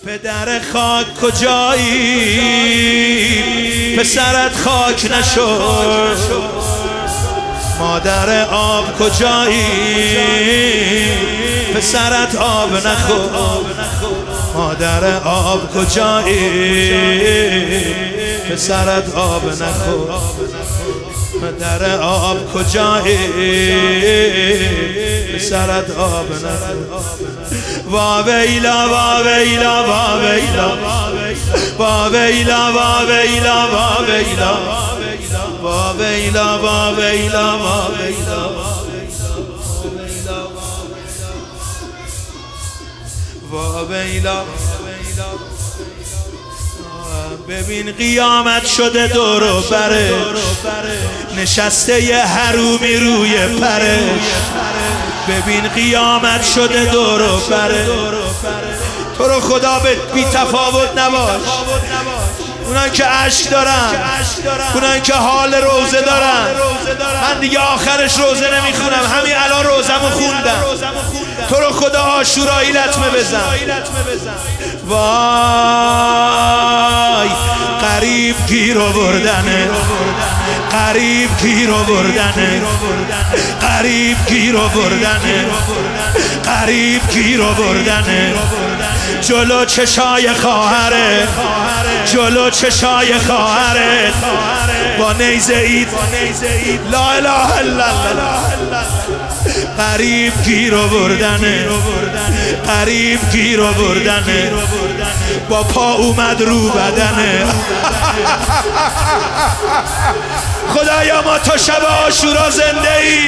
پدر خاک کجایی؟ پسرت خاک نشد. مادر آب کجایی؟ پسرت آب نخور. مادر آب کجایی؟ پسرت آب نخور. مادر آب کجایی؟ پسرت آب نخور. وا ویلا وا ویلا وا ویلا وا ویلا وا ویلا وا ویلا وا ویلا وا ویلا وا ویلا وا ویلا. ببین قیامت شده دور و برش، نشسته یه حرومی روی پرش. ببین قیامت شده دور و برش. تو رو خدا بی تفاوت نباش. اونان که عشق دارن، اونان که حال روزه دارن. من دیگه آخرش روزه نمیخونم، همین الان روزمو خوندم. تو رو خدا عاشورایی لطمه بزن. وای قریب گیر آوردنه، قریب گیر آوردنه، قریب گیر آوردنه، قریب گیر آوردنه. جلو چشای خواهره، جلو چشای خواهره با نیزه اید لا اله الا الله. قریب گیر آوردنه، قریب گیر آوردنه. با پا اومد رو بدنه. خدایا ما تا شب عاشورا زنده ای.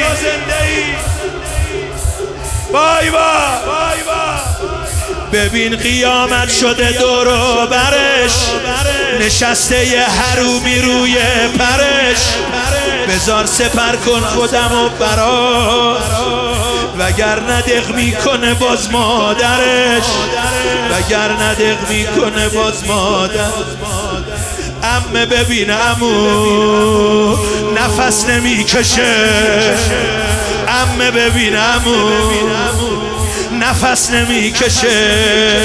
وای وای. ببین قیامت شده دور و برش، نشسته یه حرومی روی پرش. بذار سپر کن خودمو برات، وگر ندق میکنه باز مادرش، وگر ندق میکنه باز مادر. عمه ببین عمو نفس نمیکشه. عمه ببین عمو نفس نمیکشه.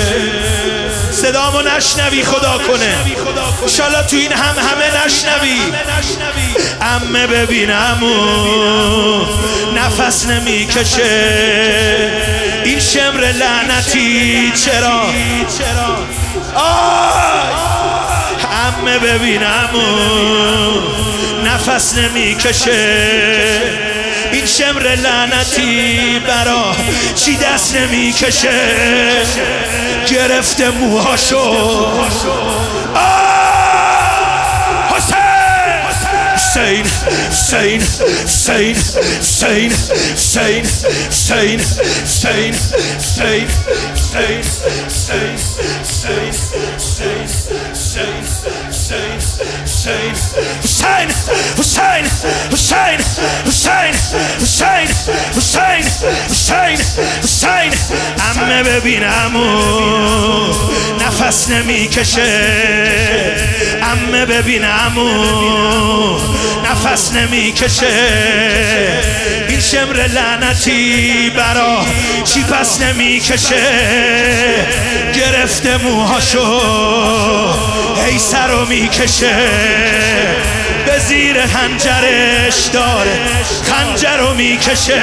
صدامو نشنوی خدا کنه، انشالله تو این همه نشنوی. عمه ببین عمو نفس نمیکشه. این شمر لعنتی چرا؟ عمه ببین عمو نفس نمیکشه. این شمر لعنتی برا چی دست نمیکشه؟ گرفته موهاشو. حسین حسین حسین حسین حسین حسین حسین حسین حسین حسین حسین حسین حسین حسین حسین حسین حسین. عمه ببین عمو نفس نمیکشه. عمه ببین عمو نفس نمیکشه. این شمر لعنتی برا چی پس نمیکشه؟ گرفته موهاشو هی سرو میکشه. به زیر خنجرش داره خنجرو میکشه.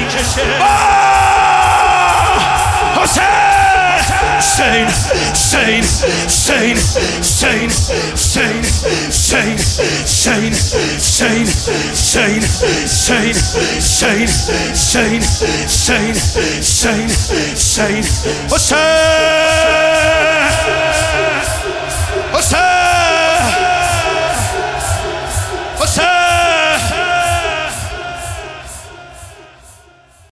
حسین حسین حسین حسین حسین حسین حسین حسین حسین حسین حسین حسین حسین حسین حسین حسین.